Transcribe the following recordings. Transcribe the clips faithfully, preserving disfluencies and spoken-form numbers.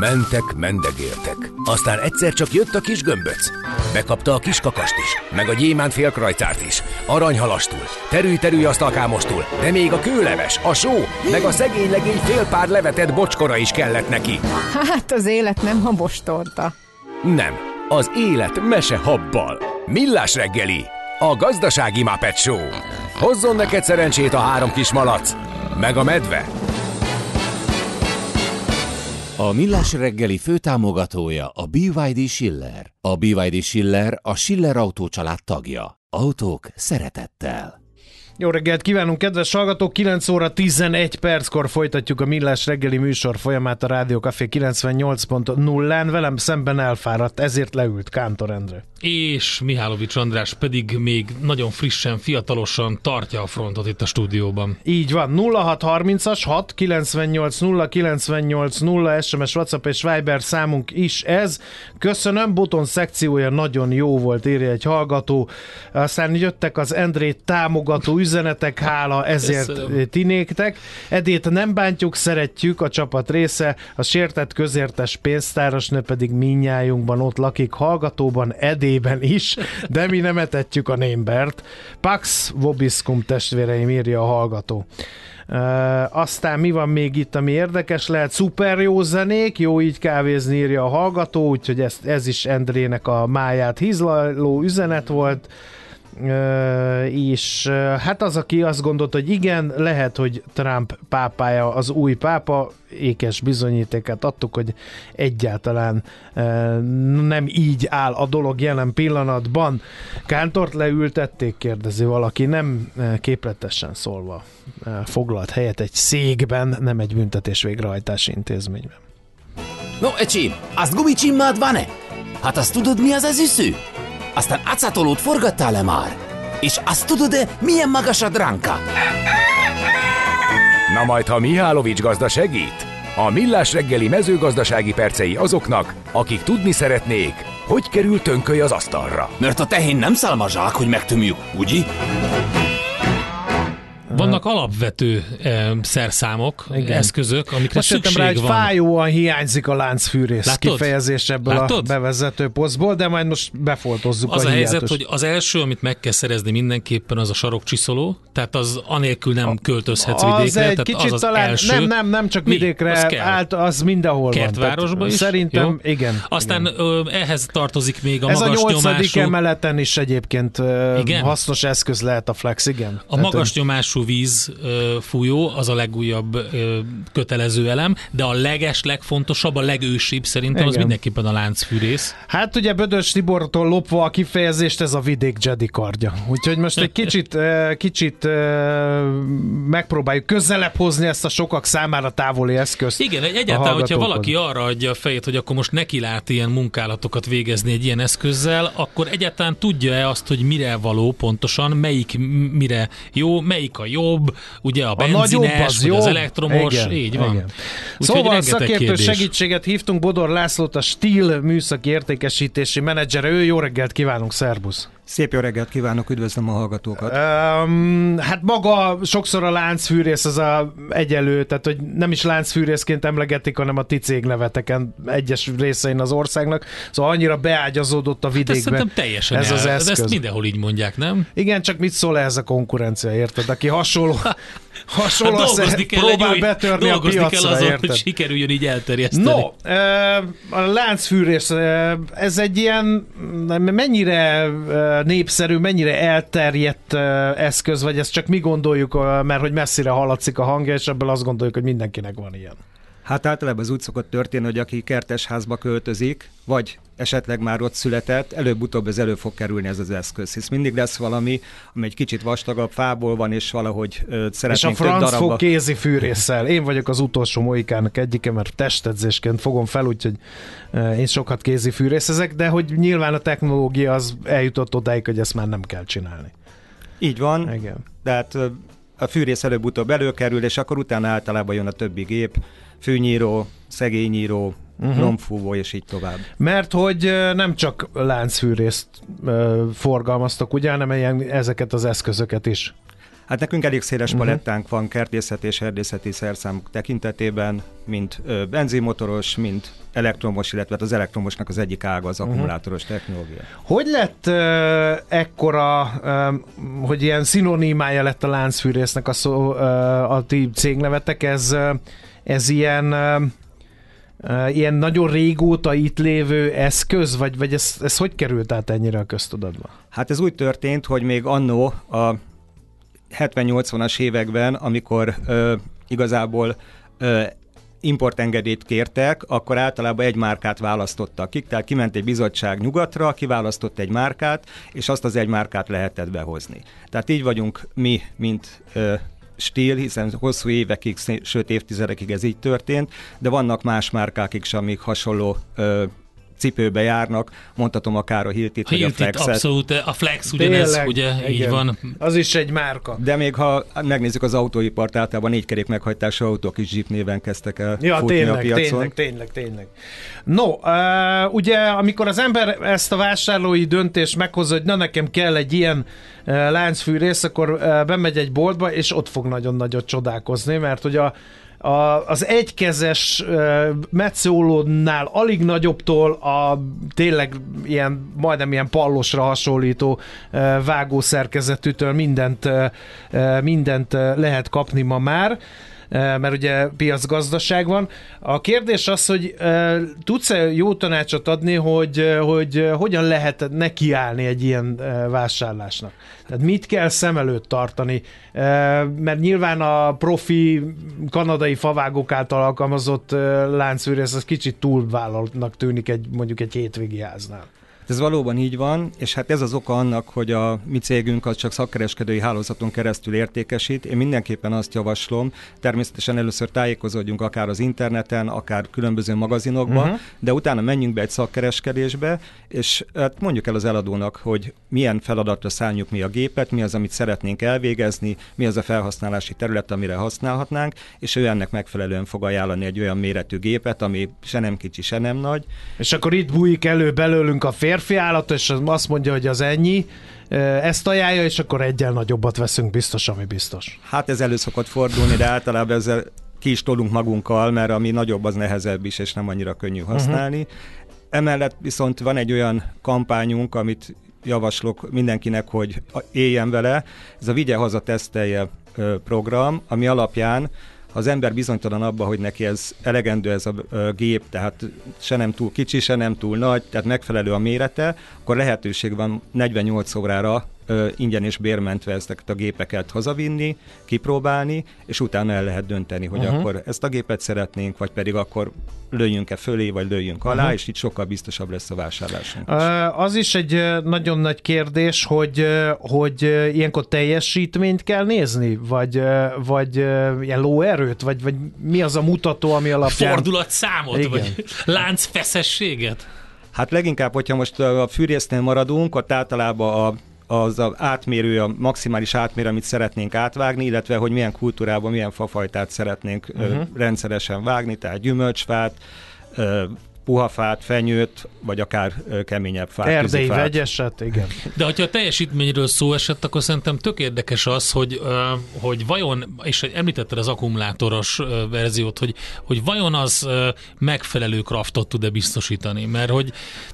Mentek, mendegéltek. Aztán egyszer csak jött a kis gömböc. Bekapta a kis kakast is, meg a gyémánt félkrajcárt is, aranyhalastul, terülj-terülj asztalkámostul, de még a kőleves, a só, meg a szegény legény fél pár levetett bocskora is kellett neki. Hát az élet nem habostorta. Nem, az élet mese habbal. Millás reggeli, a gazdasági Muppet Show. Hozzon neked szerencsét a három kis malac, meg a medve. A Millás reggeli főtámogatója a bé vé dé Schiller. A bé vé dé Schiller a Schiller Autó család tagja. Autók szeretettel. Jó reggelt kívánunk, kedves hallgatók! kilenc óra tizenegy perckor folytatjuk a Millás reggeli műsor folyamát a Rádió Café kilencvennyolc pont nullán. Velem szemben elfáradt, ezért leült Kántor Endre. És Mihálovics András pedig még nagyon frissen, fiatalosan tartja a frontot itt a stúdióban. Így van, nulla hat harmincas hat kilencvennyolc nulla kilencvennyolc nulla es em es, WhatsApp és Viber számunk is ez. Köszönöm, Boton szekciója nagyon jó volt, írja egy hallgató. Aztán jöttek az Endrét támogató üzenetek, hála ezért Köszönöm. Tinéktek. Edét nem bántjuk, szeretjük, a csapat része, a sértett közértes pénztárosnő pedig minnyájunkban ott lakik, hallgatóban, Edében is, de mi nem etetjük a némbert. Pax vobiscum, testvéreim, írja a hallgató. Uh, aztán mi van még itt, ami érdekes lehet? Szuper jó zenék, jó így kávézni, írja a hallgató, úgyhogy ez, ez is Endrének a máját hízlaló üzenet volt. Uh, és uh, hát az, aki azt gondolta, hogy igen, lehet, hogy Trump pápája az új pápa, ékes bizonyítékát adtuk, hogy egyáltalán uh, nem így áll a dolog jelen pillanatban. Kántort leültették, kérdezi valaki, nem uh, képletesen szólva uh, foglalt helyet egy székben, nem egy büntetés végrehajtási intézményben. No, ecsim, azt gumicsimmád van-e? Hát azt tudod, mi az az üsző? Aztán acatolót forgattál-e már? És azt tudod-e, milyen magas a dránka? Na majd, ha Mihálovics gazda segít, a Millás reggeli mezőgazdasági percei azoknak, akik tudni szeretnék, hogy kerül tönköly az asztalra. Mert a tehén nem szálmazsák, hogy megtömjük, ugye? Vannak alapvető eh, szerszámok, igen, eszközök, amikre most szükség rá, hogy van. Fájóan hiányzik a láncfűrész Látod? kifejezés ebből Látod? a bevezető posztból, de majd most befoltozzuk az a a helyzet, hiátus. hogy az első, amit meg kell szerezni mindenképpen, az a sarokcsiszoló, tehát az anélkül nem költözhetsz az vidékre, egy tehát kicsit az az talán, első. Nem, nem, nem csak Mi? vidékre, Az, állt, az mindenhol Kertvárosba van. is? Szerintem, Jó. igen. Aztán igen. Ö, ehhez tartozik még a Ez magas a nyolcadik nyomású... emeleten is egyébként Igen? hasznos eszköz lehet a flex, igen. A Tehát, magas nyomású víz ö, fújó, az a legújabb ö, kötelező elem, de a leges, legfontosabb, a legősibb szerintem igen, az mindenképpen a láncfűrész. Hát ugye Bödös Tibortól lopva a kifejezést, ez a vidék Jedi kardja. Úgyhogy most egy kicsit, kicsit megpróbáljuk közelebb hozni ezt a sokak számára távoli eszközt. Igen, egyáltalán, hogyha valaki arra adja a fejét, hogy akkor most neki lát ilyen munkálatokat végezni egy ilyen eszközzel, akkor egyáltalán tudja-e azt, hogy mire való pontosan, melyik mire jó, melyik a jobb, ugye a benzines, vagy az elektromos, igen, így van. Igen. Úgyhogy szóval szakértő kérdés. segítséget hívtunk, Bodor Lászlót, a Steel műszaki értékesítési menedzsere. Ő, jó reggelt kívánunk, szerbusz! Szép jó reggelt kívánok, üdvözlöm a hallgatókat! Um, hát maga sokszor a láncfűrész az a egyelő, tehát hogy nem is láncfűrészként emlegetik, hanem a ti cégneveteken egyes részein az országnak, szóval annyira beágyazódott a vidékbe. Hát szerintem teljesen ez el, az eszköz. ezt mindenhol így mondják, nem? Igen, csak mit szól ez a konkurencia, érted? Aki hasonló, hasonló hát dolgozni kell próbál egy új, betörni a piacra, kell azon, érted? hogy sikerüljön így elterjeszteni. No, a láncfűrész, ez egy ilyen mennyire népszerű, mennyire elterjedt eszköz, vagy ezt csak mi gondoljuk, mert hogy messzire hallatszik a hangja, és ebből azt gondoljuk, hogy mindenkinek van ilyen. Hát általában az úgy szokott történni, hogy aki kertesházba költözik, vagy esetleg már ott született, előbb-utóbb ez elő fog kerülni ez az eszköz, hisz mindig lesz valami, ami egy kicsit vastagabb fából van, és valahogy ö, szeretnénk több darabba. És a franc fog kézi fűrésszel. Én vagyok az utolsó mohikának egyike, mert testedzésként fogom fel, úgyhogy euh, én sokat kézi fűrészezek, de hogy nyilván a technológia az eljutott odáig, hogy ezt már nem kell csinálni. Így van, igen. De hát a fűrész előbb-utóbb előkerül, és akkor utána általában jön a többi gép, fűnyíró, szegényíró, uh-huh. lombfúvó, és így tovább. Mert hogy nem csak láncfűrészt uh, forgalmaztok, ugye, hanem ilyen, ezeket az eszközöket is. Hát nekünk elég széles palettánk van kertészeti és erdészeti szerszámok tekintetében, mint ö, benzinmotoros, mint elektromos, illetve az elektromosnak az egyik ága az akkumulátoros technológia. Hogy lett uh, ekkora, uh, hogy ilyen szinonimája lett a láncfűrésznek a, szó, uh, a ti cégnevetek, ez, uh, ez ilyen, uh, uh, ilyen nagyon régóta itt lévő eszköz, vagy, vagy ez, ez hogy került át ennyire a köztudatba? Hát ez úgy történt, hogy még annó a hetven-nyolcvanas években, amikor ö, igazából ö, importengedélyt kértek, akkor általában egy márkát választottak ki, tehát kiment egy bizottság nyugatra, kiválasztott egy márkát, és azt az egy márkát lehetett behozni. Tehát így vagyunk mi, mint ö, stíl, hiszen hosszú évekig, sőt évtizedekig ez így történt, de vannak más márkák is, amik hasonló ö, cipőbe járnak, mondhatom akár a Hiltit, vagy a Flexet. Abszolút, a Flex ugyanez, Tényleg, ugye, igen. így van. Az is egy márka. De még ha megnézzük az autóipart, általában négykerék meghajtású autók is Jeep néven kezdtek el Ja, futni tényleg, a piacon. tényleg, tényleg, tényleg. No, uh, ugye, amikor az ember ezt a vásárlói döntést meghozza, hogy na nekem kell egy ilyen uh, láncfűrész, akkor uh, bemegy egy boltba, és ott fog nagyon nagyot csodálkozni, mert hogy a A, az egykezes uh, metszólódnál alig nagyobbtól a tényleg ilyen, majdnem ilyen pallosra hasonlító uh, vágószerkezetűtől mindent, uh, mindent uh, lehet kapni ma már, mert ugye piacgazdaság van. A kérdés az, hogy uh, tudsz-e jó tanácsot adni, hogy, hogy uh, hogyan lehet nekiállni egy ilyen uh, vásárlásnak? Tehát mit kell szem előtt tartani? Uh, mert nyilván a profi kanadai favágók által alkalmazott uh, láncfűrész az kicsit túlvállaltnak tűnik egy, mondjuk egy hétvégi háznál. Ez valóban így van, és hát ez az oka annak, hogy a mi cégünk az csak szakkereskedői hálózaton keresztül értékesít. Én mindenképpen azt javaslom, természetesen először tájékozódjunk akár az interneten, akár különböző magazinokban, uh-huh. de utána menjünk be egy szakkereskedésbe, és hát mondjuk el az eladónak, hogy milyen feladatra szálljuk mi a gépet, mi az, amit szeretnénk elvégezni, mi az a felhasználási terület, amire használhatnánk, és ő ennek megfelelően fog ajánlani egy olyan méretű gépet, ami se nem kicsi, se nem nagy. És akkor itt bújik elő belőlünk a férfi állat, és azt mondja, hogy az ennyi, ezt ajánlja, és akkor egyel nagyobbat veszünk biztos, ami biztos. Hát ez elő szokott fordulni, de általában ezzel ki is tolunk magunkkal, mert ami nagyobb, az nehezebb is, és nem annyira könnyű használni. Uh-huh. Emellett viszont van egy olyan kampányunk, amit javaslok mindenkinek, hogy éljen vele. Ez a Vigye haza, tesztelje program, ami alapján ha az ember bizonytalan abban, hogy neki ez elegendő ez a gép, tehát se nem túl kicsi, se nem túl nagy, tehát megfelelő a mérete, akkor lehetőség van negyvennyolc órára ö, ingyen és bérmentve ezeket a gépeket hazavinni, kipróbálni, és utána el lehet dönteni, hogy uh-huh. akkor ezt a gépet szeretnénk, vagy pedig akkor lőjünk-e fölé, vagy lőjünk alá, uh-huh. és így sokkal biztosabb lesz a vásárlásunk. Uh, az is egy nagyon nagy kérdés, hogy, hogy ilyenkor teljesítményt kell nézni, vagy, vagy ilyen lóerőt, vagy, vagy mi az a mutató, ami alapján... Fordulatszámot, igen. Vagy láncfeszességet? Hát leginkább, hogyha most a fűrésznél maradunk, ott általában a az a átmérő, a maximális átmérő, amit szeretnénk átvágni, illetve hogy milyen kultúrában, milyen fafajtát szeretnénk uh-huh. ö, rendszeresen vágni, tehát gyümölcsfát, ö, puhafát, fenyőt, vagy akár ö, keményebb fát. Erdei vegyeset, igen. De hogyha a teljesítményről szó esett, akkor szerintem tök érdekes az, hogy, ö, hogy vajon, és említetted az akkumulátoros ö, verziót, hogy, hogy vajon az ö, megfelelő kraftot tud-e biztosítani, mert hogy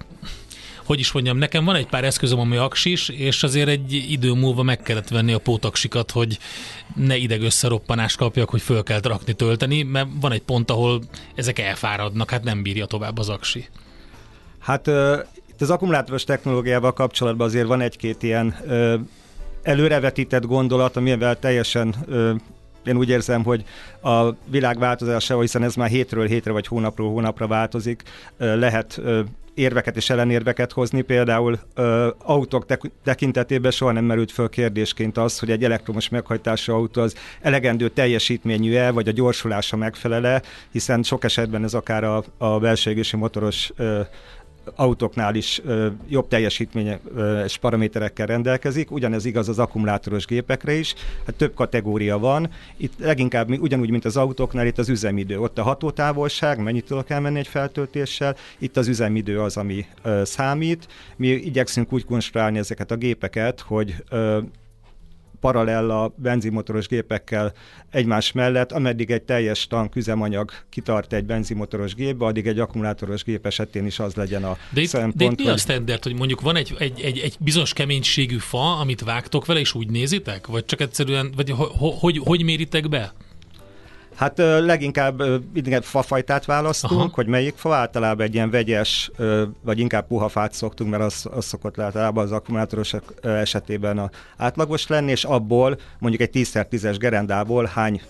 hogy is mondjam, nekem van egy pár eszközöm, ami aksis, és azért egy idő múlva meg kellett venni a pótaksikat, hogy ne ideg-összeroppanást kapjak, hogy föl kell rakni, tölteni, mert van egy pont, ahol ezek elfáradnak, hát nem bírja tovább az aksi. Hát uh, itt az akkumulátoros technológiával kapcsolatban azért van egy-két ilyen uh, előrevetített gondolat, amivel teljesen uh, én úgy érzem, hogy a világ változásával, hiszen ez már hétről hétre vagy hónapról hónapra változik, uh, lehet uh, érveket és ellenérveket hozni. Például ö, autók tek- tekintetében soha nem merült föl kérdésként az, hogy egy elektromos meghajtású autó az elegendő teljesítményű-e, vagy a gyorsulása megfelele, hiszen sok esetben ez akár a, a belső égési motoros ö, autóknál is ö, jobb teljesítményes paraméterekkel rendelkezik, ugyanez igaz az akkumulátoros gépekre is, hát több kategória van, itt leginkább ugyanúgy, mint az autóknál, itt az üzemidő, ott a hatótávolság, mennyit tudok elmenni egy feltöltéssel, itt az üzemidő az, ami ö, számít, mi igyekszünk úgy konstruálni ezeket a gépeket, hogy ö, paralella benzinmotoros gépekkel egymás mellett, ameddig egy teljes tank üzemanyag kitart egy benzinmotoros gépbe, addig egy akkumulátoros gép esetén is az legyen a de itt, szempont. de itt mi a standard, hogy mondjuk van egy, egy, egy, egy bizonyos keménységű fa, amit vágtok vele, és úgy nézitek? Vagy csak egyszerűen, vagy ho, ho, hogy, hogy méritek be? Hát leginkább igen, fafajtát választunk, aha, hogy melyik fa, általában egy ilyen vegyes, vagy inkább puha fát szoktunk, mert az, az szokott általában az akkumulátorosok esetében a átlagos lenni, és abból mondjuk egy tíz szer tízes gerendából hány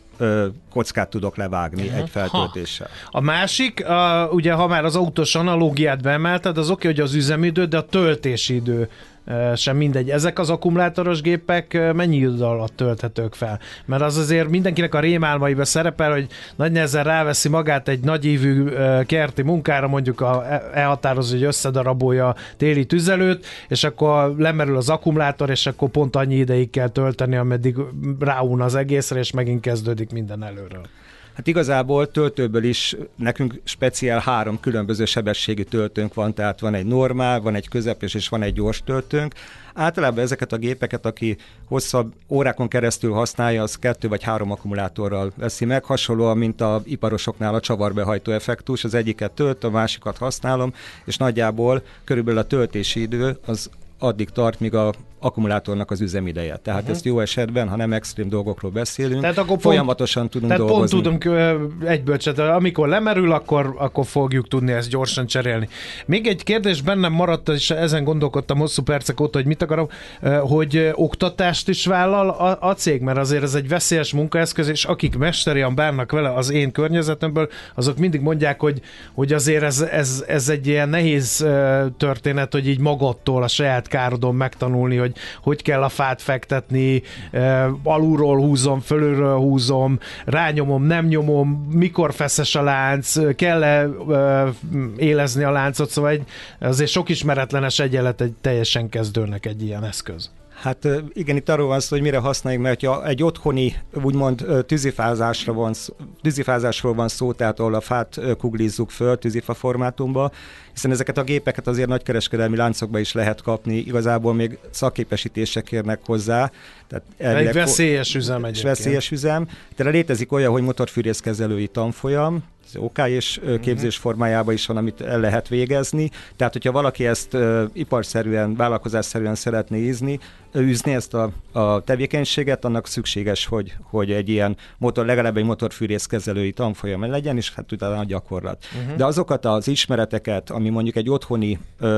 kockát tudok levágni uh-huh. egy feltöltéssel. Ha. A másik, a, ugye ha már az autós analógiát beemelted, az oké, hogy az üzemidő, de a töltési idő sem mindegy. Ezek az akkumulátoros gépek mennyi idő alatt tölthetők fel? Mert az azért mindenkinek a rémálmaiba szerepel, hogy nagy nehezen ráveszi magát egy nagyívű kerti munkára, mondjuk a, elhatározza, hogy összedarabolja a téli tüzelőt, és akkor lemerül az akkumulátor, és akkor pont annyi ideig kell tölteni, ameddig ráun az egészre, és megint kezdődik minden előről. Hát igazából töltőből is nekünk speciál három különböző sebességű töltőnk van, tehát van egy normál, van egy közepes és van egy gyors töltőnk. Általában ezeket a gépeket, aki hosszabb órákon keresztül használja, az kettő vagy három akkumulátorral veszi meg, hasonlóan, mint az iparosoknál a csavarbehajtó effektus, az egyiket tölt, a másikat használom, és nagyjából körülbelül a töltési idő az addig tart, míg a akkumulátornak az üzemideje. Tehát uh-huh. ezt jó esetben, ha nem extrém dolgokról beszélünk, tehát akkor folyamatosan pont, tudunk tehát dolgozni. Tehát pont tudunk egyből cserélni. Amikor lemerül, akkor, akkor fogjuk tudni ezt gyorsan cserélni. Még egy kérdés bennem maradt, és ezen gondolkodtam hosszú percek óta, hogy mit akarom, hogy oktatást is vállal a, a cég, mert azért ez egy veszélyes munkaeszköz, és akik mesterian bánnak vele az én környezetemből, azok mindig mondják, hogy, hogy azért ez, ez, ez egy ilyen nehéz történet, hogy így magadtól a saját károdon megtanulni, hogy hogy kell a fát fektetni, alulról húzom, fölülről húzom, rányomom, nem nyomom, mikor feszes a lánc, kell-e élezni a láncot, szóval egy, azért sok ismeretlenes egyenlet egy teljesen kezdőnek egy ilyen eszköz. Hát igen, itt arról van szó, hogy mire használjuk, mert ha egy otthoni, úgymond tűzifázásra van, tűzifázásról van szó, tehát ahol a fát kuglizzuk föl tűzifa formátumba, hiszen ezeket a gépeket azért nagykereskedelmi láncokba is lehet kapni, igazából még szakképesítések kérnek hozzá. Tehát egy veszélyes üzem egyébként. Veszélyes üzem. Tehát létezik olyan, hogy motorfűrészkezelői tanfolyam, o ká és képzés formájában is van, amit el lehet végezni. Tehát, hogyha valaki ezt uh, iparszerűen, vállalkozásszerűen szeretné ízni, űzni ezt a, a tevékenységet, annak szükséges, hogy, hogy egy ilyen motor, legalább egy motorfűrészkezelői tanfolyam legyen, és hát utána a gyakorlat. Uh-huh. De azokat az ismereteket, ami mondjuk egy otthoni uh,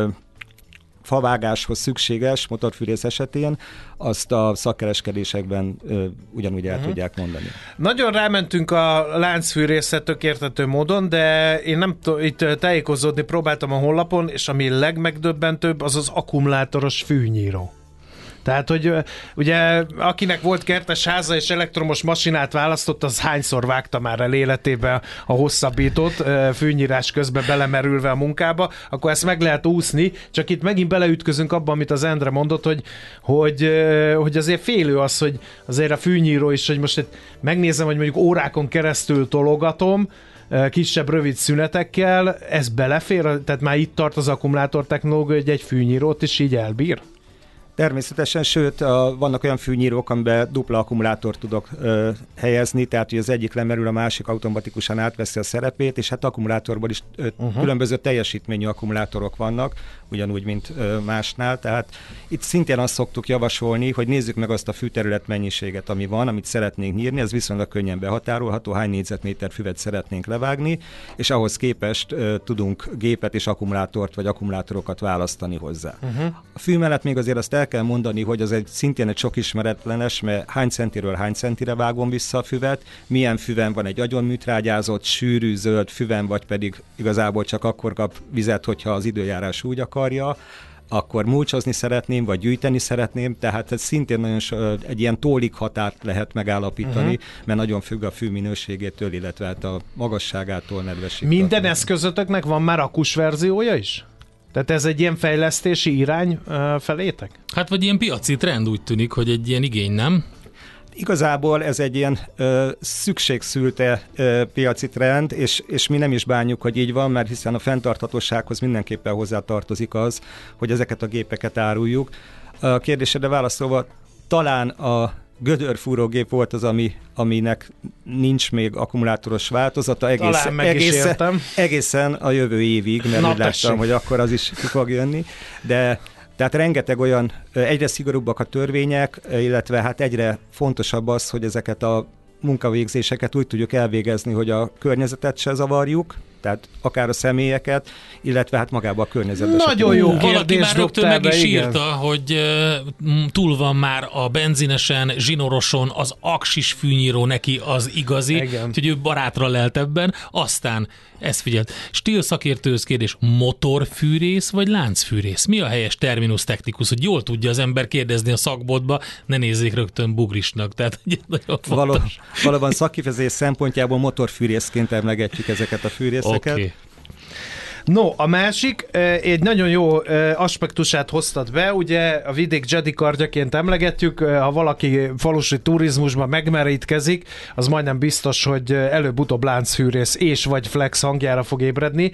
favágáshoz szükséges motorfűrész esetén, azt a szakkereskedésekben ö, ugyanúgy el uh-huh. tudják mondani. Nagyon rámentünk a láncfűrészre tök érthető módon, de én nem t- itt tájékozódni próbáltam a honlapon, és ami legmegdöbbentőbb, az az akkumulátoros fűnyíró. Tehát, hogy ugye akinek volt kertes háza és elektromos masinát választott, az hányszor vágta már el életébe a hosszabbítót, fűnyírás közben belemerülve a munkába, akkor ezt meg lehet úszni, csak itt megint beleütközünk abban, amit az Endre mondott, hogy, hogy, hogy azért félő az, hogy azért a fűnyíró is, hogy most megnézem, hogy mondjuk órákon keresztül tologatom, kisebb, rövid szünetekkel, ez belefér, tehát már itt tart az akkumulátor technológia, hogy egy fűnyírót is így elbír? Természetesen, sőt, a, vannak olyan fűnyírók, amiben dupla akkumulátort tudok ö, helyezni, tehát hogy az egyik lemerül, a másik automatikusan átveszi a szerepét, és hát akkumulátorból is ö, uh-huh. különböző teljesítményű akkumulátorok vannak, ugyanúgy, mint ö, másnál, tehát itt szintén azt szoktuk javasolni, hogy nézzük meg azt a fűterület mennyiséget, ami van, amit szeretnénk nyírni, ez viszonylag könnyen behatárolható, hány négyzetméter füvet szeretnénk levágni, és ahhoz képest ö, tudunk gépet és akkumulátort vagy akkumulátorokat választani hozzá. Uh-huh. A fű mellett még azért azt el kell mondani, hogy az egy szintén egy sok ismeretlenes, mert hány centiről hány centire vágom vissza a füvet, milyen füven van egy agyonműtrágyázott, sűrű, zöld füven, vagy pedig igazából csak akkor kap vizet, hogyha az időjárás úgy akarja, akkor mulcsozni szeretném, vagy gyűjteni szeretném, tehát ez szintén nagyon so, egy ilyen tólig határt lehet megállapítani, uh-huh. mert nagyon függ a fű minőségétől, illetve hát a magasságától, nedvességtől. Minden eszközötöknek van már akus verziója is? Tehát ez egy ilyen fejlesztési irány uh, felétek? Hát vagy ilyen piaci trend úgy tűnik, hogy egy ilyen igény, nem? Igazából ez egy ilyen ö, szükségszülte ö, piaci trend, és, és mi nem is bánjuk, hogy így van, mert hiszen a fenntarthatósághoz mindenképpen hozzátartozik az, hogy ezeket a gépeket áruljuk. A kérdésedre válaszolva, talán a gödörfúrógép volt az, ami, aminek nincs még akkumulátoros változata, egészen, egészen, egészen a jövő évig, mert Na, úgy láttam, hogy akkor az is ki fog jönni, de tehát rengeteg olyan, egyre szigorúbbak a törvények, illetve hát egyre fontosabb az, hogy ezeket a munkavégzéseket úgy tudjuk elvégezni, hogy a környezetet se zavarjuk, tehát akár a személyeket, illetve hát magába a környezetbe. Nagyon jó kérdés. Valaki már rögtön meg is igen. írta, hogy uh, túl van már a benzinesen, zsinoroson, az aksis fűnyíró neki az igazi, úgyhogy ő barátra lelt ebben. Aztán, ezt figyelt, stíl szakértőhöz kérdés, motorfűrész vagy láncfűrész? Mi a helyes terminus technikus, hogy jól tudja az ember kérdezni a szakboltba, ne nézzék rögtön bugrisnak. Tehát nagyon Való, valóban szakkifejezés szempontjából motorfűrészként emlegetjük ezeket a fűrészeket. Okay. No, a másik, egy nagyon jó aspektusát hoztad be, ugye a vidék Jedi kardjaként emlegetjük, ha valaki falusi turizmusban megmerítkezik, az majdnem biztos, hogy előbb-utóbb láncfűrész és vagy flex hangjára fog ébredni,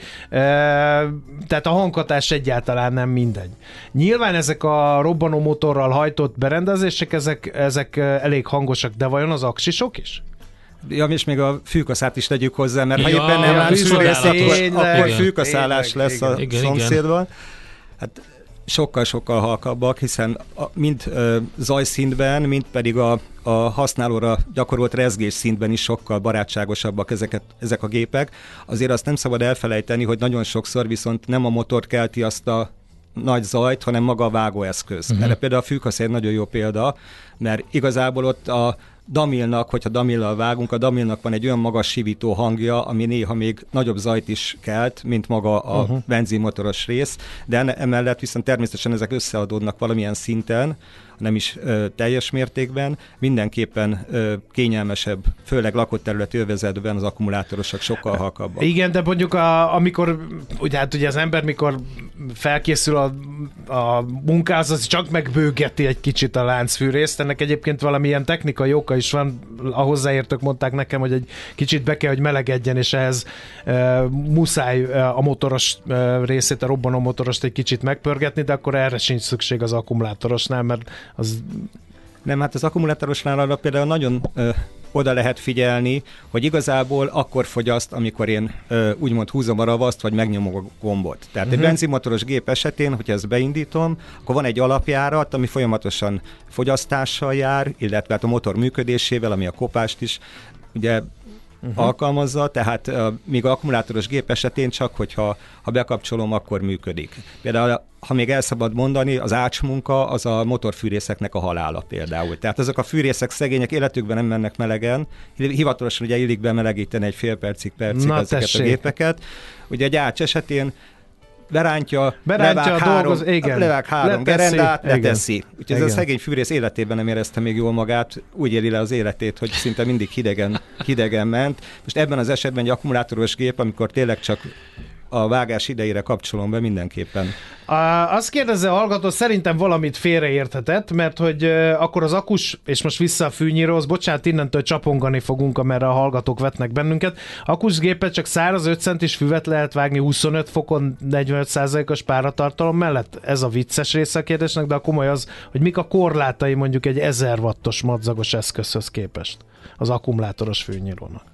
tehát a hanghatás egyáltalán nem mindegy. Nyilván ezek a robbanó motorral hajtott berendezések, ezek, ezek elég hangosak, de vajon az aksisok is? Ja, és még a fűkaszát is tegyük hozzá, mert ja, ha éppen nem láncfűrész, akkor, akkor fűkaszálás lesz igen, a igen, szomszédban. Hát sokkal-sokkal halkabbak, hiszen a, mind ö, zajszintben, mind pedig a, a használóra gyakorolt rezgés szintben is sokkal barátságosabbak ezeket, ezek a gépek. Azért azt nem szabad elfelejteni, hogy nagyon sokszor viszont nem a motor kelti azt a nagy zajt, hanem maga a vágóeszköz. Uh-huh. Erre például a fűkasz egy nagyon jó példa, mert igazából ott a damilnak, hogyha damillal vágunk, a damilnak van egy olyan magas sivító hangja, ami néha még nagyobb zajt is kelt, mint maga a uh-huh. benzinmotoros rész, de emellett viszont természetesen ezek összeadódnak valamilyen szinten, nem is ö, teljes mértékben, mindenképpen ö, kényelmesebb, főleg lakott területi övezetben az akkumulátorosak sokkal halkabbak. Igen, de mondjuk a, amikor, ugye, hát ugye az ember mikor felkészül a, a munkához, az csak megbőgeti egy kicsit a láncfűrészt, ennek egyébként valamilyen technikai oka is van, a hozzáértők mondták nekem, hogy egy kicsit be kell, hogy melegedjen, és ehhez e, muszáj a motoros e, részét, a robbanó motorost egy kicsit megpörgetni, de akkor erre sincs szükség az akkumulátorosnál, mert az... Nem, hát az akkumulátorosnál arra például nagyon ö, oda lehet figyelni, hogy igazából akkor fogyaszt, amikor én ö, úgymond húzom a ravaszt, vagy megnyomom a gombot. Tehát uh-huh. egy benzinmotoros gép esetén, hogyha ezt beindítom, akkor van egy alapjárat, ami folyamatosan fogyasztással jár, illetve hát a motor működésével, ami a kopást is ugye Uh-huh. alkalmazza, tehát uh, míg akkumulátoros gép esetén csak, hogyha ha bekapcsolom, akkor működik. Például, ha még el szabad mondani, az ácsmunka az a motorfűrészeknek a halála például. Tehát azok a fűrészek szegények életükben nem mennek melegen, hivatalosan ugye illik bemelegíteni egy fél percig, percig Na, ezeket tessék. a gépeket. Ugye egy ács esetén berántja, berántja levág, három, dolgoz, igen. levág három gerendát, leteszi. Úgyhogy ez a szegény fűrész életében nem érezte még jól magát, úgy éli le az életét, hogy szinte mindig hidegen, hidegen ment. Most ebben az esetben egy akkumulátoros gép, amikor tényleg csak a vágás idejére kapcsolom be, mindenképpen. Uh, azt kérdezze a hallgató, szerintem valamit félreérthetett, mert hogy uh, akkor az akus, és most vissza a fűnyíróhoz, bocsánat, innentől csapongani fogunk, amerre a hallgatók vetnek bennünket. Akusgépet csak száz öt centis füvet lehet vágni huszonöt fokon negyvenöt százalékos páratartalom mellett? Ez a vicces része a kérdésnek, de a komoly az, hogy mik a korlátai mondjuk egy ezer wattos madzagos eszközhöz képest az akkumulátoros fűnyírónak.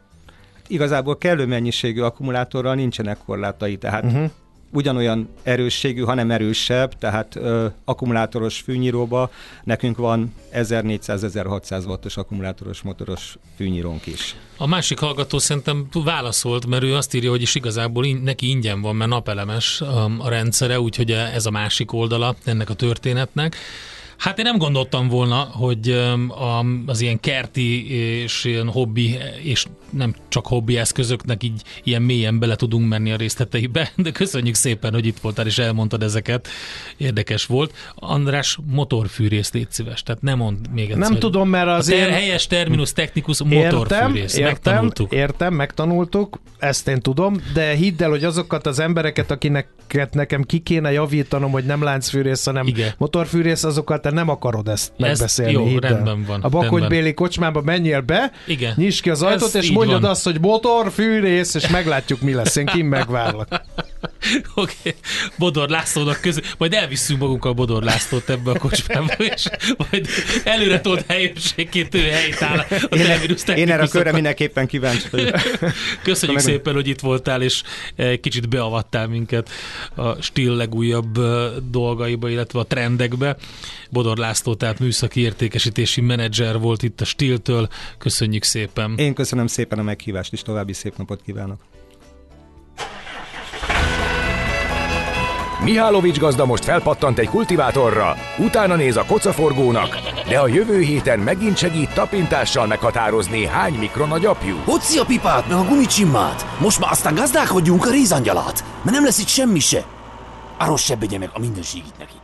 Igazából kellő mennyiségű akkumulátorral nincsenek korlátai, tehát uh-huh. ugyanolyan erősségű, hanem erősebb, tehát ö, akkumulátoros fűnyíróba nekünk van ezernégyszáz-ezerhatszáz wattos akkumulátoros motoros fűnyírónk is. A másik hallgató szerintem válaszolt, mert ő azt írja, hogy is igazából in, neki ingyen van, mert napelemes a, a rendszere, úgyhogy ez a másik oldala ennek a történetnek. Hát én nem gondoltam volna, hogy az ilyen kerti és ilyen hobbi, és nem csak hobbi eszközöknek így ilyen mélyen bele tudunk menni a részleteibe, de köszönjük szépen, hogy itt voltál és elmondtad ezeket. Érdekes volt. András, motorfűrész, légy szíves. Tehát nem mond még egyszer. Nem tudom, mert az ter- én... helyes terminus technikus motorfűrész. Értem, megtanultuk. Értem, megtanultuk, ezt én tudom, de hidd el, hogy azokat az embereket, akinek nekem ki kéne javítanom, hogy nem láncfűrész, hanem Igen. motorfűrész, azokat te nem akarod ezt, ezt megbeszélni. Jó, rendben van. A Bakonybéli kocsmába menjél be, Igen. nyisd ki az ajtót, ez és mondjad van. azt, hogy motorfűrész, és meglátjuk, mi lesz. Én kint megvárlak. Oké, okay. Bodor Lászlónak közül, majd elvisszünk magunkkal Bodor Lászlót ebbe a kocsmába, és majd előre tolt helyőrségként ő helytáll az elvírus Én erre a körre mindenképpen kíváncsi vagyok. Köszönjük szépen, hogy itt voltál, és kicsit beavattál minket a stíl legújabb dolgaiba, illetve a trendekbe. Bodor László, tehát műszaki értékesítési menedzser volt itt a Stíltől. Köszönjük szépen. Én köszönöm szépen a meghívást, és további szép napot kívánok. Mihálovics gazda most felpattant egy kultivátorra, utána néz a kocaforgónak, de a jövő héten megint segít tapintással meghatározni, hány mikron a gyapjú. Hocsi a pipát, meg a gumicsimmát! Most már aztán gazdálkodjunk a rézangyalát, mert nem lesz itt semmi se. Arról se begye meg a mindenségit neki.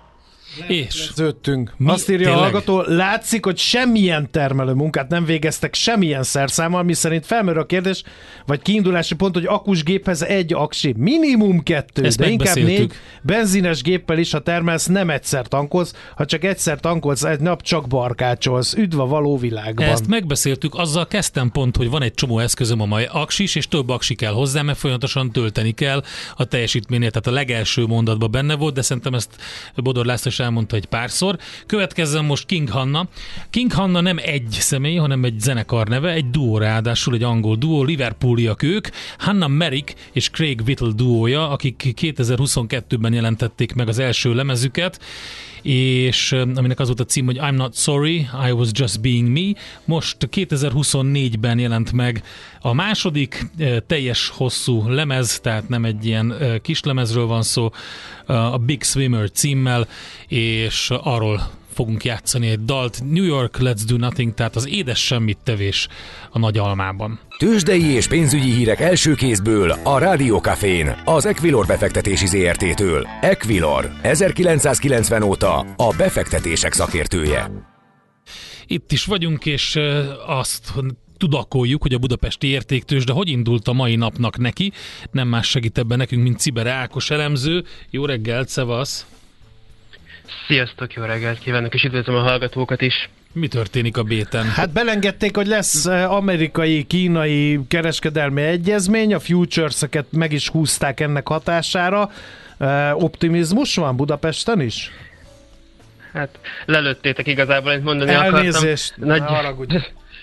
És zöttünk. Azt írja tényleg? A hallgató, látszik, hogy semmilyen termelő munkát nem végeztek semmilyen szerszámmal, miszerint felmerül a kérdés, vagy kiindulási pont, hogy akusgéphez egy aksi, minimum kettő, ezt de inkább négy benzines géppel is, ha termelsz, nem egyszer tankolsz, ha csak egyszer tankolsz, egy nap csak barkácsolsz. Üdv a való világban. Ezt megbeszéltük, azzal kezdtem pont, hogy van egy csomó eszközöm a mai aksis, és több aksi kell hozzá, mert folyamatosan tölteni kell a teljesítményét, tehát a legelső mondatban benne volt, de szerintem ezt Bodor László elmondta egy párszor. Következzen most King Hanna. King Hanna nem egy személy, hanem egy zenekar neve, egy duó ráadásul, egy angol duó, Liverpooliak ők, Hannah Merrick és Craig Whittle duója, akik kétezer-huszonkettőben jelentették meg az első lemezüket, és aminek az volt a cím, hogy I'm Not Sorry, I Was Just Being Me. Most kétezer-huszonnégyben jelent meg a második teljes hosszú lemez, tehát nem egy ilyen kis lemezről van szó, a Big Swimmer címmel, és arról fogunk játszani egy dalt, New York, Let's Do Nothing, tehát az édes semmit tevés a nagy almában. Tőzsdei és pénzügyi hírek első kézből a Rádió Cafén, az Equilor befektetési zé er té-től. Equilor, ezerkilencszázkilencven óta a befektetések szakértője. Itt is vagyunk, és azt tudakoljuk, hogy a budapesti értéktőzsde hogy indult a mai napnak neki. Nem más segít ebben nekünk, mint Cibere Ákos elemző. Jó reggelt, szevasz! Sziasztok, jó reggelt kívánok, és üdvözlöm a hallgatókat is. Mi történik a béten? Hát belengedték, hogy lesz amerikai-kínai kereskedelmi egyezmény, a futures-eket meg is húzták ennek hatására. Optimizmus van Budapesten is? Hát lelőttétek igazából, amit mondani Elnézést, akartam. Nagy... haragudj.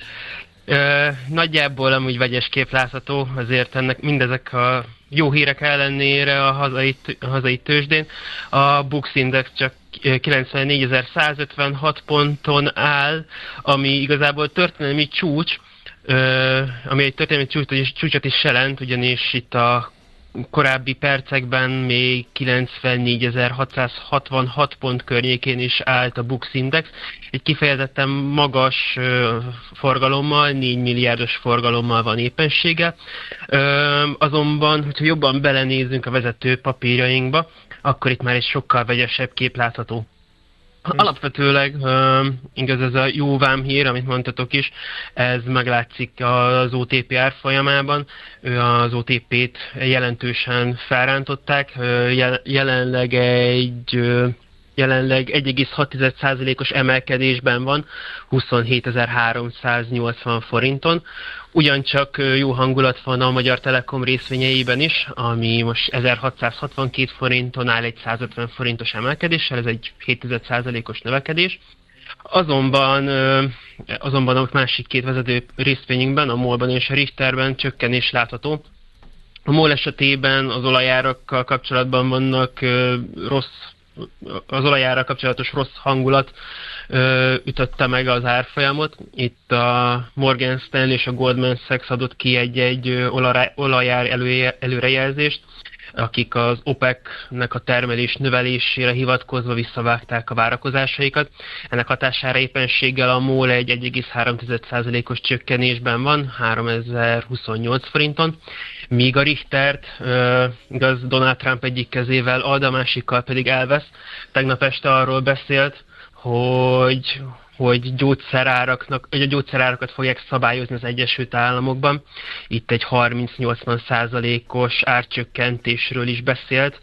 Ö, nagyjából amúgy vegyes kép látható, azért ennek mindezek a jó hírek ellenére a hazai, a hazai tőzsdén. A Bux Index csak kilencvennégyezer-százötvenhat ponton áll, ami igazából történelmi csúcs, ö, ami egy történelmi csúcs, csúcsot is jelent, ugyanis itt a korábbi percekben még kilencvennégyezer-hatszázhatvanhat pont környékén is állt a Bux Index. Egy kifejezetten magas ö, forgalommal, négy milliárdos forgalommal van éppensége. Ö, azonban, hogyha jobban belenézünk a vezető papírjainkba, akkor itt már egy sokkal vegyesebb kép látható. Alapvetőleg uh, igaz, ez a jó vámhír, amit mondtatok is, ez meglátszik az o té pé árfolyamában. Az o té pét jelentősen felrántották, jelenleg egy jelenleg egy egész hat százalékos emelkedésben van, huszonhétezer-háromszáznyolcvan forinton. Ugyancsak jó hangulat van a Magyar Telekom részvényeiben is, ami most ezerhatszázhatvankét forinton áll egy százötven forintos emelkedéssel, ez egy hét százalékos növekedés. Azonban, azonban a másik két vezető részvényünkben, a MOL-ban és a Richterben csökkenés látható. A MOL esetében az olajárakkal kapcsolatban vannak rossz az olajára kapcsolatos rossz hangulat ö, ütötte meg az árfolyamot. Itt a Morgan Stanley és a Goldman Sachs adott ki egy-egy olajár elő, előrejelzést, akik az OPEC-nek a termelés növelésére hivatkozva visszavágták a várakozásaikat. Ennek hatására éppenséggel a MOL egy egy egész három százalékos csökkenésben van, háromezer-huszonnyolc forinton, míg a Richtert, uh, igaz, Donald Trump egyik kezével ad, a másikkal pedig elvesz. Tegnap este arról beszélt, hogy hogy gyógyszeráraknak, hogy a gyógyszerárakat fogják szabályozni az Egyesült Államokban. Itt egy harminc-nyolcvan százalékos árcsökkentésről is beszélt,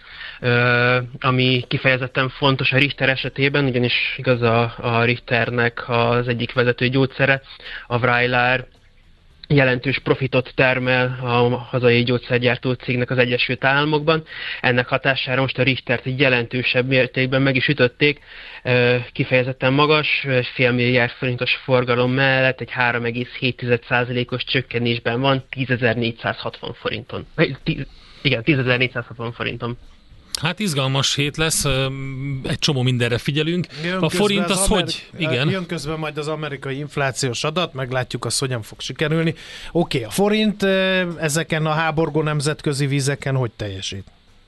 ami kifejezetten fontos a Richter esetében, ugyanis igaz a, a Richternek az egyik vezető gyógyszere, a Vraylar, jelentős profitot termel a hazai gyógyszergyártó cégnek az Egyesült Államokban. Ennek hatására most a Richtert egy jelentősebb mértékben meg is ütötték, kifejezetten magas, fél milliárd forintos forgalom mellett egy három egész hét százalékos csökkenésben van tízezer-négyszázhatvan forinton. Igen, tízezer-négyszázhatvan forinton. Hát izgalmas hét lesz, egy csomó mindenre figyelünk. Jön a forint az, az Ameri- hogy? Igen. Jön közben majd az amerikai inflációs adat, meglátjuk azt, hogyan fog sikerülni. Oké, a forint ezeken a háborgó nemzetközi vízeken hogy teljesít?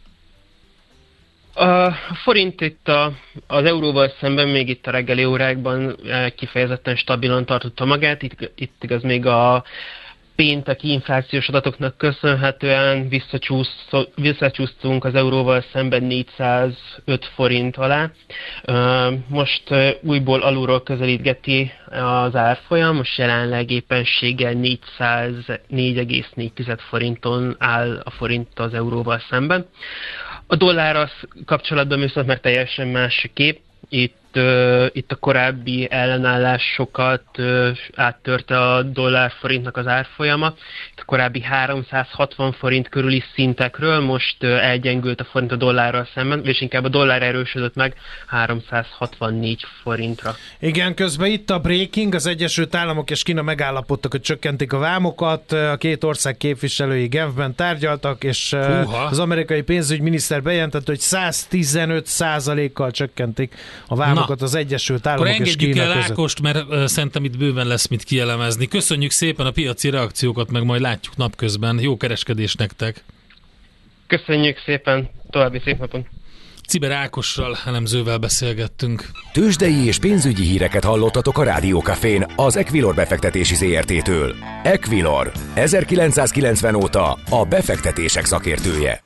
A forint itt a, az euróval szemben még itt a reggeli órákban kifejezetten stabilan tartotta magát, itt, itt igaz még a pénteki inflációs adatoknak köszönhetően visszacsúsztunk az euróval szemben négyszázöt forint alá. Most újból alulról közelítgeti az árfolyam, most jelenleg éppenséggel négyszáznégy egész négy forinton áll a forint az euróval szemben. A dollárral kapcsolatban viszont meg teljesen más kép. Itt, uh, itt a korábbi ellenállásokat uh, áttörte a dollár-forintnak az árfolyama. Itt a korábbi háromszázhatvan forint körüli szintekről most uh, elgyengült a forint a dollárral szemben, és inkább a dollár erősödött meg háromszázhatvannégy forintra. Igen, közben itt a breaking, az Egyesült Államok és Kína megállapodtak, hogy csökkentik a vámokat, a két ország képviselői Genfben tárgyaltak, és Fúha. az amerikai pénzügyminiszter bejelentett, hogy száztizenöt százalékkal csökkentik a vámokat Na, az Egyesült Államok és Kína között. Akkor engedjük el Ákost, mert uh, szerintem itt bőven lesz mit kielemezni. Köszönjük szépen a piaci reakciókat, meg majd látjuk napközben. Jó kereskedés nektek! Köszönjük szépen, további szép napon! Ciber Ákossal, elemzővel beszélgettünk. Tőzsdei és pénzügyi híreket hallottatok a Rádiókafén az Equilor befektetési zé er té-től. Equilor, ezerkilencszázkilencven óta a befektetések szakértője.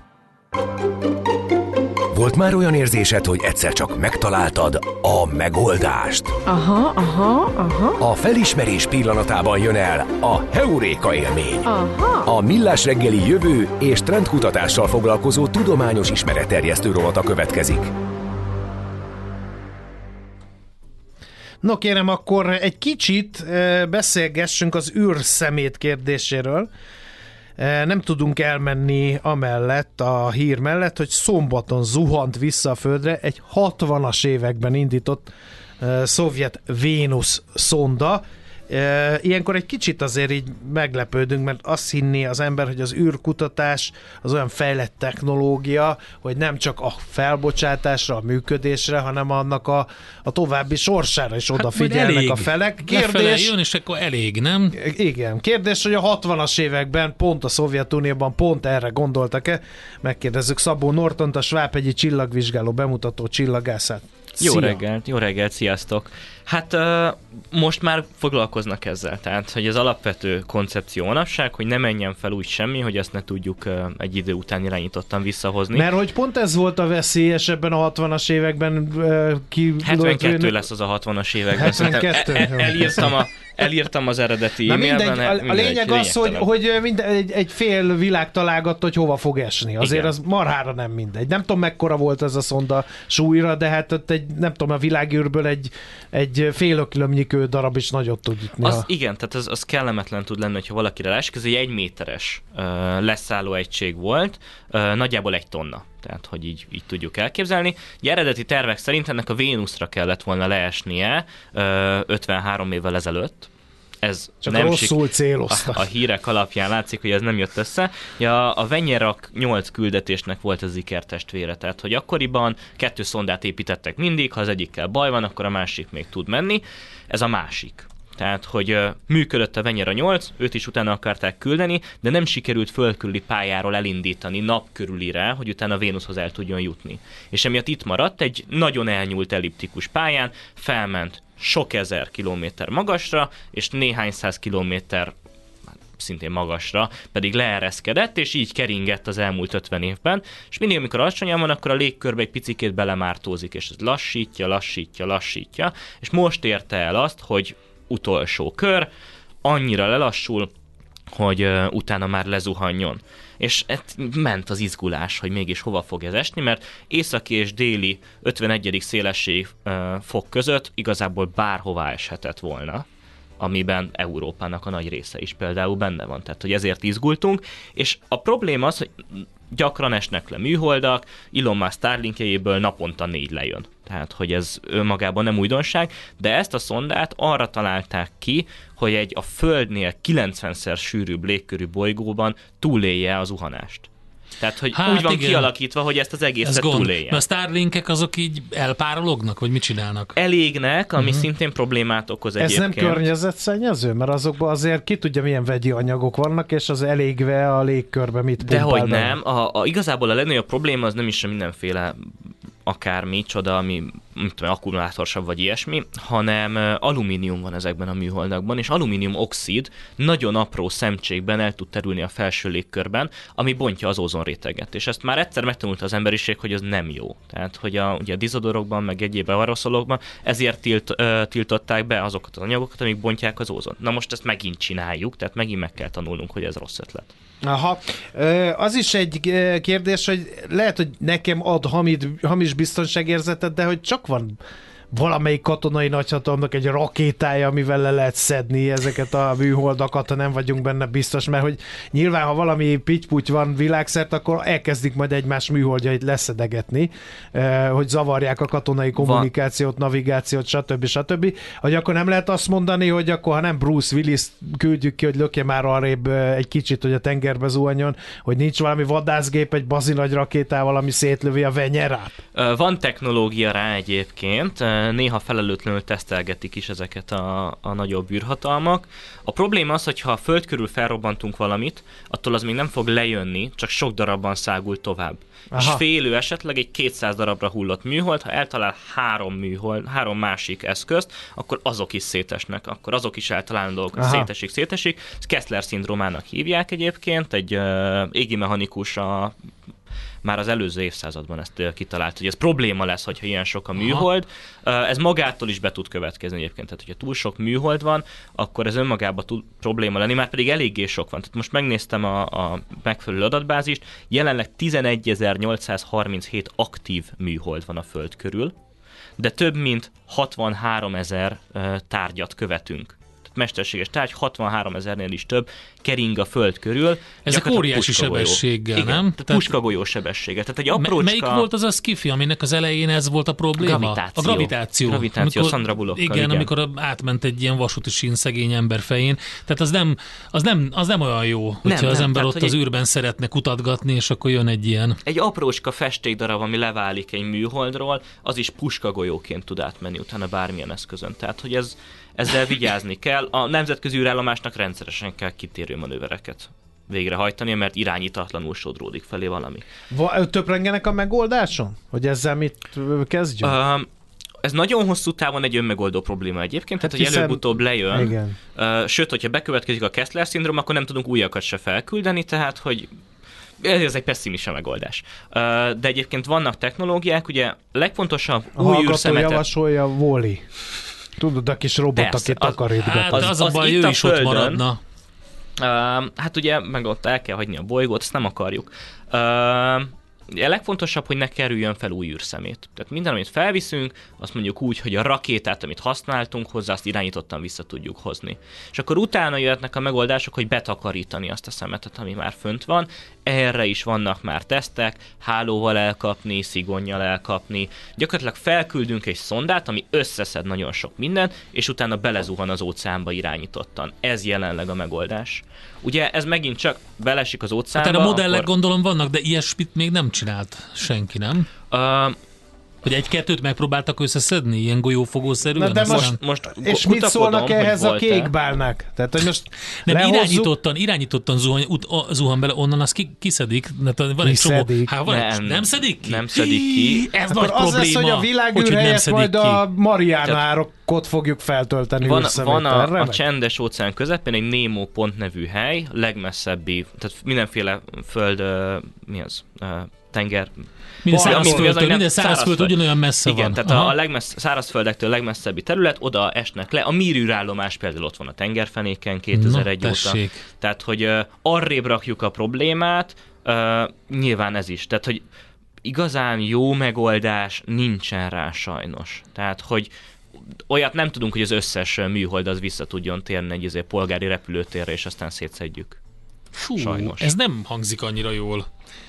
Volt már olyan érzésed, hogy egyszer csak megtaláltad a megoldást? Aha, aha, aha. A felismerés pillanatában jön el a heuréka élmény. Aha. A Millás reggeli jövő és trendkutatással foglalkozó tudományos ismeretterjesztő rovata következik. No kérem, akkor egy kicsit beszélgessünk az űrszemét kérdéséről. Nem tudunk elmenni amellett, a hír mellett, hogy szombaton zuhant vissza a Földre egy hatvanas években indított uh, szovjet Vénusz szonda. Uh, ilyenkor egy kicsit azért így meglepődünk, mert azt hinné az ember, hogy az űrkutatás az olyan fejlett technológia, hogy nem csak a felbocsátásra, a működésre, hanem annak a, a további sorsára is odafigyelnek hát, a felek. Kérdés, jön, és akkor elég, nem? Igen. Kérdés, hogy a hatvanas években pont a Szovjetunióban pont erre gondoltak-e? Megkérdezzük Szabó Nortont, a Svábhegyi Csillagvizsgáló bemutató csillagászát. Jó Szia. reggelt, jó reggelt, sziasztok! Hát uh, most már foglalkoznak ezzel, tehát hogy az alapvető koncepció manapság, hogy ne menjen fel úgy semmi, hogy ezt ne tudjuk uh, egy idő után irányítottan visszahozni. Mert hogy pont ez volt a veszélyes ebben a hatvanas években uh, ki... hetvenkettő lesz az a hatvanas években. hetvenkettő El, elírtam, a, elírtam az eredeti Na e-mailben. mindegy, a, a lényeg az, hogy, hogy minden, egy, egy fél világ találgatta, hogy hova fog esni. Azért igen. Az marhára nem mindegy. Nem tudom, mekkora volt ez a szonda súlyra, de hát ott egy, nem tudom, a világűrből egy, egy fél kilomnyi kő darab is nagyot tud jutni. Az, ha... Igen, tehát az, az kellemetlen tud lenni, hogyha valakire rásik. Ez egy egyméteres uh, leszálló egység volt, uh, nagyjából egy tonna. Tehát, hogy így, így tudjuk elképzelni. Egy eredeti tervek szerint ennek a Vénuszra kellett volna leesnie uh, ötvenhárom évvel ezelőtt. Ez Csak nem rosszul sik... céloztak. A, a hírek alapján látszik, hogy ez nem jött össze. Ja, a Venyerak nyolc küldetésnek volt az ikertestvére, tehát hogy akkoriban kettő szondát építettek mindig, ha az egyikkel baj van, akkor a másik még tud menni. Ez a másik. Tehát, hogy uh, működött a Venyera nyolc, őt is utána akarták küldeni, de nem sikerült földkörüli pályáról elindítani napkörülire, hogy utána Vénuszhoz el tudjon jutni. És emiatt itt maradt egy nagyon elnyúlt elliptikus pályán, felment sok ezer kilométer magasra, és néhány száz kilométer szintén magasra, pedig leereszkedett, és így keringett az elmúlt ötven évben, és mindig, amikor alacsonyan van, akkor a légkörbe egy picikét belemártózik, és ez lassítja, lassítja, lassítja, és most érte el azt, hogy utolsó kör, annyira lelassul, hogy uh, utána már lezuhanjon. És ment az izgulás, hogy mégis hova fog ez esni, mert északi és déli ötvenegyedik szélesség uh, fok között igazából bárhová eshetett volna amiben Európának a nagy része is például benne van. Tehát, hogy ezért izgultunk, és a probléma az, hogy gyakran esnek le műholdak, Elon Musk Starlinkjéből naponta négy lejön. Tehát, hogy ez önmagában nem újdonság, de ezt a szondát arra találták ki, hogy egy a Földnél kilencvenszer sűrűbb légkörű bolygóban túlélje a zuhanást. Tehát, hogy hát úgy van igen. kialakítva, hogy ezt az egészet túlélje. A Starlinkek azok így elpárolognak, vagy mit csinálnak? Elégnek, ami uh-huh. szintén problémát okoz ez egyébként. Ez nem környezetszennyező? Mert azokban azért ki tudja, milyen vegyi anyagok vannak, és az elégve a légkörbe mit pumpál. Dehogy nem. A, a, igazából a legnagyobb probléma az nem is mindenféle akármi, csoda, ami mit tudom, akkumulátorsav vagy ilyesmi, hanem alumínium van ezekben a műholdakban, és alumínium oxid nagyon apró szemcsékben el tud terülni a felső légkörben, ami bontja az ózonréteget. És ezt már egyszer megtanulta az emberiség, hogy az nem jó. Tehát, hogy a, ugye a dizodorokban, meg egyéb aeroszolokban ezért tilt, ö, tiltották be azokat az anyagokat, amik bontják az ózon. Na most ezt megint csináljuk, tehát megint meg kell tanulnunk, hogy ez rossz ötlet. Aha. Az is egy kérdés, hogy lehet, hogy nekem ad hamid, hamis biztonságérzetet, de hogy csak van valamelyik katonai nagyhatalomnak egy rakétája, amivel le lehet szedni ezeket a műholdakat, ha nem vagyunk benne biztos, mert hogy nyilván, ha valami pitty-putty van világszerte, akkor elkezdik majd egymás műholdjait leszedegetni, hogy zavarják a katonai kommunikációt, navigációt, stb. stb. Hogy akkor nem lehet azt mondani, hogy akkor, ha nem Bruce Willis küldjük ki, hogy lökje már arrébb egy kicsit, hogy a tengerbe zuhanjon, hogy nincs valami vadászgép egy bazinagy rakétával, ami szétlövi a Venyerát? Van technológia rá egyébként, néha felelőtlenül tesztelgetik is ezeket a, a nagyobb űrhatalmak. A probléma az, hogy ha a Föld körül felrobbantunk valamit, attól az még nem fog lejönni, csak sok darabban szágul tovább. Aha. És félő esetleg egy kétszáz darabra hullott műhold, ha eltalál három műhold, három másik eszközt, akkor azok is szétesnek, akkor azok is eltalálnak dolgokat, szétesik, szétesik. Ezt Kessler-szindrómának hívják egyébként, egy uh, égimechanikus a már az előző évszázadban ezt kitalált, hogy ez probléma lesz, hogyha ilyen sok a műhold. Aha. Ez magától is be tud következni egyébként, tehát hogyha túl sok műhold van, akkor ez önmagában tud probléma lenni, már pedig eléggé sok van. Tehát most megnéztem a, a megfelelő adatbázist, jelenleg tizenegyezer-nyolcszázharminchét aktív műhold van a Föld körül, de több mint hatvanháromezer tárgyat követünk. Mesterséges tárgy, hatvanhárom ezernél is több kering a Föld körül. Ezek óriási sebességgel, igen, nem? Tehát puskagolyó sebessége. Tehát egy aprócska... Melyik volt az a skifi, aminek az elején ez volt a probléma? Gravitáció. A gravitáció. Gravitáció, amikor, Sandra Bullockkal, igen, igen, amikor átment egy ilyen vasúti sín szegény ember fején. Tehát az nem, az nem, az nem olyan jó, hogyha nem, az nem, ember tehát, ott az űrben egy... szeretne kutatgatni, és akkor jön egy ilyen... Egy aprócska festékdarab, ami leválik egy műholdról, az is puskagolyóként tud átmenni utána bármilyen eszközön. Tehát, hogy ez ezzel vigyázni kell. A nemzetközi űrállomásnak rendszeresen kell kitérő manővereket végrehajtani, mert irányítatlanul sodródik felé valami. Va- töprengenek a megoldáson? Hogy ezzel mit kezdjünk? Uh, ez nagyon hosszú távon egy önmegoldó probléma egyébként, tehát hogy előbb-utóbb lejön. Igen. Uh, sőt, hogyha bekövetkezik a Kessler-szindróma, akkor nem tudunk újakat se felküldeni, tehát hogy ez egy pessimista megoldás. Uh, de egyébként vannak technológiák, ugye legfontosabb a új űrszemetet... javasolja Wall-E. Tudod, a kis robot, persze, aki takarítgat. Hát az, az, az a baj, ő is ott maradna. Uh, hát ugye, meg ott el kell hagyni a bolygót, ezt nem akarjuk. Uh, a legfontosabb, hogy ne kerüljön fel új űrszemét. Tehát minden, amit felviszünk, azt mondjuk úgy, hogy a rakétát, amit használtunk hozzá, azt irányítottan vissza tudjuk hozni. És akkor utána jöhetnek a megoldások, hogy betakarítani azt a szemetet, ami már fönt van. Erre is vannak már tesztek, hálóval elkapni, szigonnyal elkapni. Gyakorlatilag felküldünk egy szondát, ami összeszed nagyon sok mindent, és utána belezuhan az óceánba irányítottan. Ez jelenleg a megoldás. Ugye ez megint csak belesik az óceánba. Hát erre a modellek akkor... gondolom vannak, de ilyesmit még nem csinált senki, nem? Uh, hogy egy-kettőt megpróbáltak összeszedni, ilyen golyófogószerűen? Na de most, most és mit szólnak ehhez a kékbálnak? Tehát, hogy most nem, irányítottan, irányítottan zuhan, ut, zuhan bele, onnan azt ki, kiszedik. Van egy csomó. Há, van nem, nem szedik ki? Nem szedik ki. Ez akkor nagy az probléma. lesz, hogy a világűr helyett majd ki. A Mariana árokot fogjuk feltölteni. Van, van a, a csendes óceán közepén egy Nemo pont nevű hely, legmesszebbi, tehát mindenféle föld, uh, mi az, uh, tenger, minden szárazföldtől, minden szárazföld ugyanolyan messze igen, van. Igen, tehát a legmessz, szárazföldektől legmesszebbi terület, oda esnek le. A Mir űrállomás például ott van a tengerfenéken kétezer-egy óta. Tehát, hogy uh, arrébb rakjuk a problémát, uh, nyilván ez is. Tehát, hogy igazán jó megoldás nincsen rá sajnos. Tehát, hogy olyat nem tudunk, hogy az összes műhold az vissza tudjon térni egy azért polgári repülőtérre, és aztán szétszedjük. Fú, Sajnos. Ez nem hangzik annyira jól.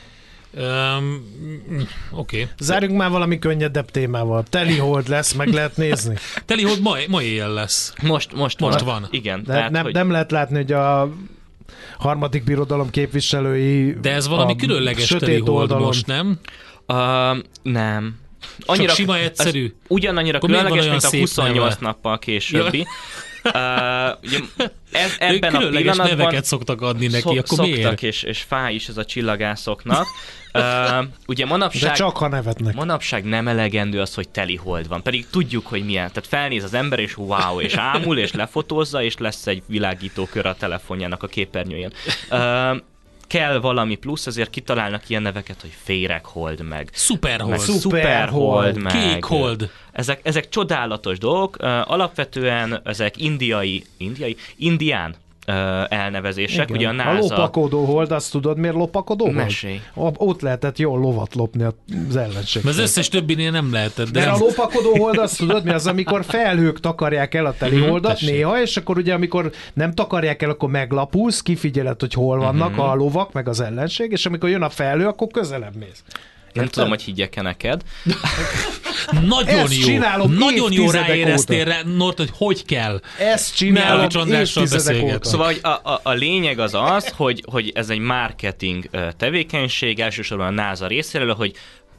Um, Oké. Okay. Zárjunk már valami könnyedebb témával. Telihold lesz, meg lehet nézni. Telihold ma, ma éjjel lesz. Most, most, most van. van. Igen. De tehát, nem, hogy... nem lehet látni, hogy a harmadik birodalom képviselői De ez valami különleges Telihold most, nem? Uh, nem. Annyira, Csak sima egyszerű. Ugyanannyira Akkor különleges, mint a neve? huszonnyolc nappal későbbi. Uh, ugye ez, ebben a pillanatban neveket szoktak adni neki, szok, akkor szoktak, miért? És, és fáj is ez a csillagászoknak. Uh, ugye manapság, de csak ha nevetnek. Manapság nem elegendő az, hogy telihold van, pedig tudjuk, hogy milyen. Tehát felnéz az ember, és wow, és ámul, és lefotózza, és lesz egy világító kör a telefonjának a képernyőjén. Uh, kell valami plusz, azért kitalálnak ilyen neveket, hogy féreghold meg. Szuperhold. Meg szuperhold, meg kékhold. Ezek, ezek csodálatos dolgok. Uh, alapvetően ezek indiai, indiai, indián uh, elnevezések. Ugye a NASA... A lopakodó hold, azt tudod, miért lopakodó hold? Mesélj. Ott lehetett jól lovat lopni az ellenség. Az összes többinél nem lehetett. De, de nem... a lopakodó hold, azt tudod, mi az, amikor felhők takarják el a teliholdat mm, néha, és akkor ugye, amikor nem takarják el, akkor meglapulsz, kifigyeled, hogy hol vannak mm-hmm. a lovak, meg az ellenség, és amikor jön a felhő, akkor közelebb mész. Nem Érted? tudom, hogy higgyek-e neked. Nagyon jó. Nagyon jó ráéreztél rá, Nort, hogy hogy kell. Ezt csinálom évtizedek óta. Szóval a, a, a lényeg az az, hogy, hogy ez egy marketing tevékenység, elsősorban a NASA részéről, hogy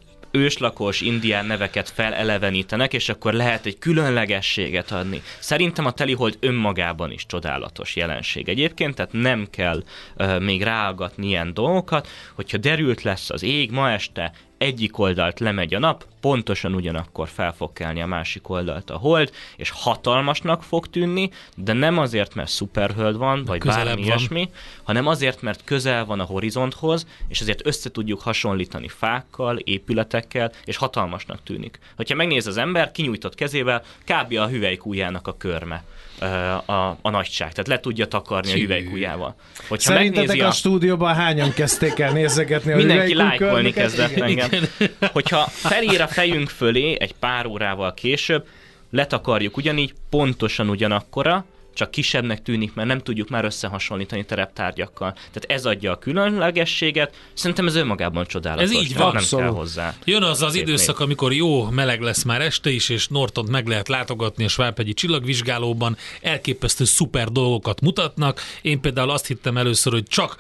őslakos indián neveket felelevenítenek, és akkor lehet egy különlegességet adni. Szerintem a telihold önmagában is csodálatos jelenség egyébként, tehát nem kell uh, még ráaggatni ilyen dolgokat, hogyha derült lesz az ég ma este, egyik oldalt lemegy a nap, pontosan ugyanakkor fel fog kelni a másik oldalt a hold, és hatalmasnak fog tűnni, de nem azért, mert szuperhöld van, vagy bármi ilyesmi, hanem azért, mert közel van a horizonthoz, és ezért össze tudjuk hasonlítani fákkal, épületekkel, és hatalmasnak tűnik. Hogyha megnéz az ember, kinyújtott kezével, kb. A hüvelykujjának a körme. A, a, a nagyság, tehát le tudja takarni Csí. a hüvelykujjával. Hogyha szerintetek a... a stúdióban hányan kezdték el nézegetni a mindenki lájkolni kezdett engem. Hogyha felír a fejünk fölé egy pár órával később, letakarjuk ugyanígy, pontosan ugyanakkora, csak kisebbnek tűnik, mert nem tudjuk már összehasonlítani tereptárgyakkal. Tehát ez adja a különlegességet. Szerintem ez önmagában csodálatos. Ez így van. Nem kell hozzá. Jön az az időszak, amikor jó meleg lesz már este is, és Nortont meg lehet látogatni a Svábhegyi csillagvizsgálóban. Elképesztő szuper dolgokat mutatnak. Én például azt hittem először, hogy csak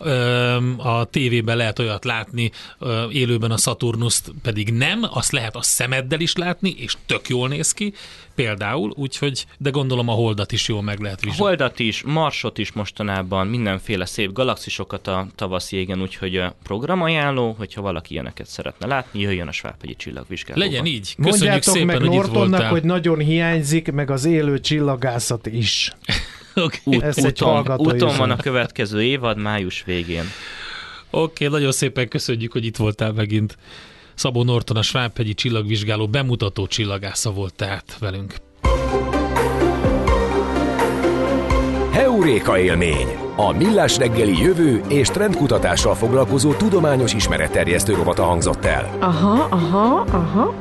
ö, a tévében lehet olyat látni, ö, élőben a Saturnust pedig nem. Azt lehet a szemeddel is látni, és tök jól néz ki. Például, úgyhogy, de gondolom a holdat is jól meg lehet vizsgálni. Holdat is, Marsot is mostanában, mindenféle szép galaxisokat a tavaszi égen, úgyhogy a programajánló, hogyha valaki ilyeneket szeretne látni, jöjjön a Svábhegyi csillagvizsgálóba. Legyen így. Köszönjük mondjátok szépen, meg hogy Nortonnak, itt voltál. hogy nagyon hiányzik, meg az élő csillagászat is. Okay. Út, Ez egy úton, úton van a üzenet. következő évad, május végén. Oké, okay, nagyon szépen köszönjük, hogy itt voltál megint. Szabó Norton, a Svábhegyi csillagvizsgáló bemutató csillagásza volt tehát velünk. Heuréka élmény. A Millás reggeli jövő és trendkutatással foglalkozó tudományos ismeretterjesztő rovata hangzott el. Aha, aha, aha.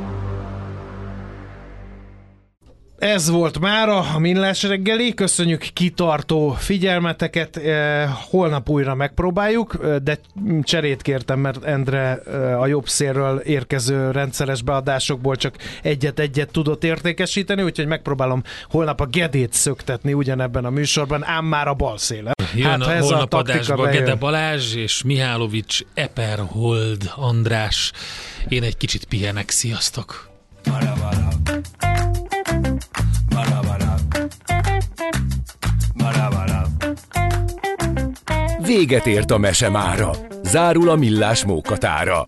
Ez volt mára a Millás reggeli, köszönjük kitartó figyelmeteket, holnap újra megpróbáljuk, de cserét kértem, mert Endre a jobb szélről érkező rendszeres beadásokból csak egyet-egyet tudott értékesíteni, úgyhogy megpróbálom holnap a Gedét szöktetni ugyanebben a műsorban, ám már a bal szélen. Jön hát, a holnap adásba bejön. Gede Balázs és Mihálovics Eperhold András. Én egy kicsit pihenek, sziasztok! Véget ért a mese mára. Zárul a Millás mókatára.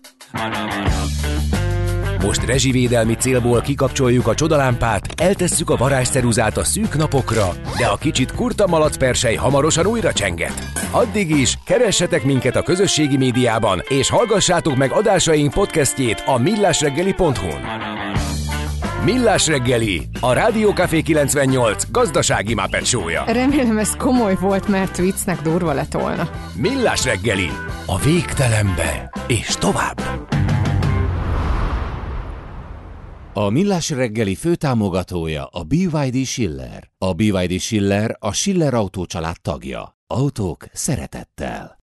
Most rezsivédelmi célból kikapcsoljuk a csodalámpát, eltesszük a varázsceruzát a szűk napokra, de a kicsit kurta malacpersely hamarosan újra csenget. Addig is keressetek minket a közösségi médiában, és hallgassátok meg adásaink podcastjét a millásreggeli pont hu-n. Millás reggeli, a Rádió Café kilencvennyolc gazdasági Muppet show-ja. Remélem ez komoly volt, mert viccnek durva lett volna. Millás reggeli, a végtelenbe és tovább. A Millás reggeli főtámogatója a bé vé dé Schiller. A bé vé dé Schiller a Schiller Autó család tagja. Autók szeretettel.